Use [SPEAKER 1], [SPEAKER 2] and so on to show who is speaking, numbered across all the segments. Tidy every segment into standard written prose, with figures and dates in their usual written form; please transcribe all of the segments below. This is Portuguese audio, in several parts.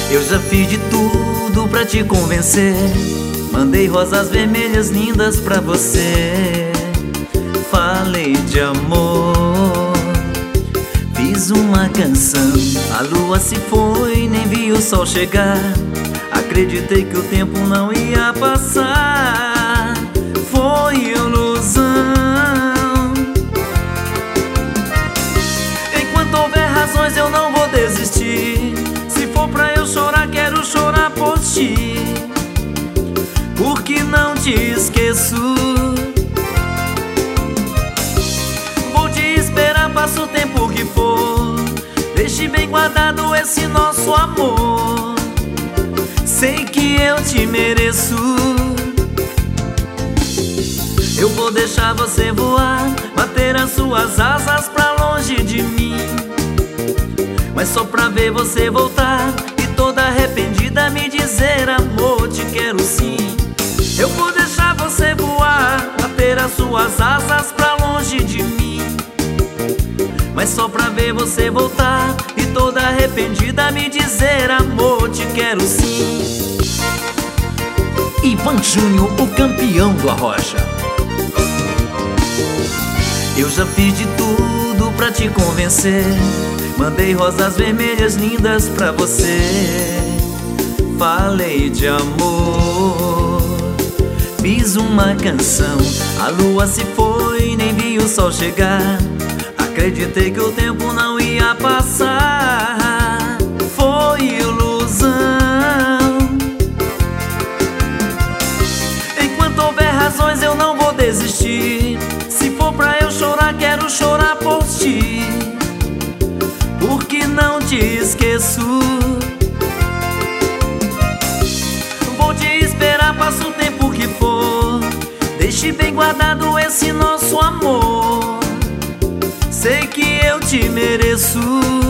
[SPEAKER 1] Eu já fiz de tudo pra te convencer. Mandei rosas vermelhas lindas pra você. Falei de amor, fiz uma canção. A lua se foi, nem vi o sol chegar. Acreditei que o tempo não ia passar. Foi ilusão. Enquanto houver razões eu não vou desistir. Se for pra eu chorar, quero chorar por ti, porque não te esqueço. Vou te esperar, passa o tempo que for. Deixe bem guardado esse nosso amor. Sei que eu te mereço. Eu vou deixar você voar, bater as suas asas pra longe de mim, mas só pra ver você voltar e toda arrependida me dizer: amor, te quero sim. Eu vou deixar você voar, bater as suas asas pra longe de mim, mas só pra ver você voltar e toda arrependida me dizer: amor, te quero sim.
[SPEAKER 2] Ivan Júnior, o campeão do Arrocha.
[SPEAKER 1] Eu já fiz de tudo pra te convencer. Mandei rosas vermelhas lindas pra você. Falei de amor, fiz uma canção. A lua se foi, nem vi o sol chegar. Acreditei que o tempo não ia passar. Foi ilusão. Enquanto houver razões eu não vou desistir. Se for pra eu chorar, quero chorar por ti, porque não te esqueço. Vou te esperar, passa o tempo que for. Deixe bem guardado esse nosso amor. Sei que eu te mereço.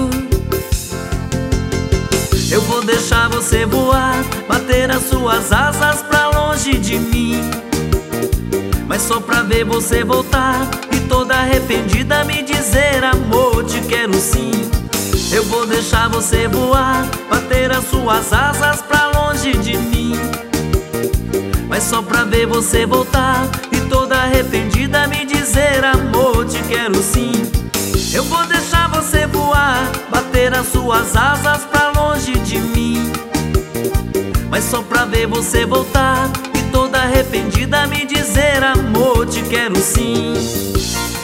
[SPEAKER 1] Eu vou deixar você voar, bater as suas asas pra longe de mim, mas só pra ver você voltar e toda arrependida me dizer: amor, te quero sim. Eu vou deixar você voar, bater as suas asas pra longe de mim, mas só pra ver você voltar e toda arrependida me dizer: amor, te quero sim. Eu vou deixar você voar, bater as suas asas pra longe de mim, mas só pra ver você voltar e toda arrependida me dizer: amor, te quero sim.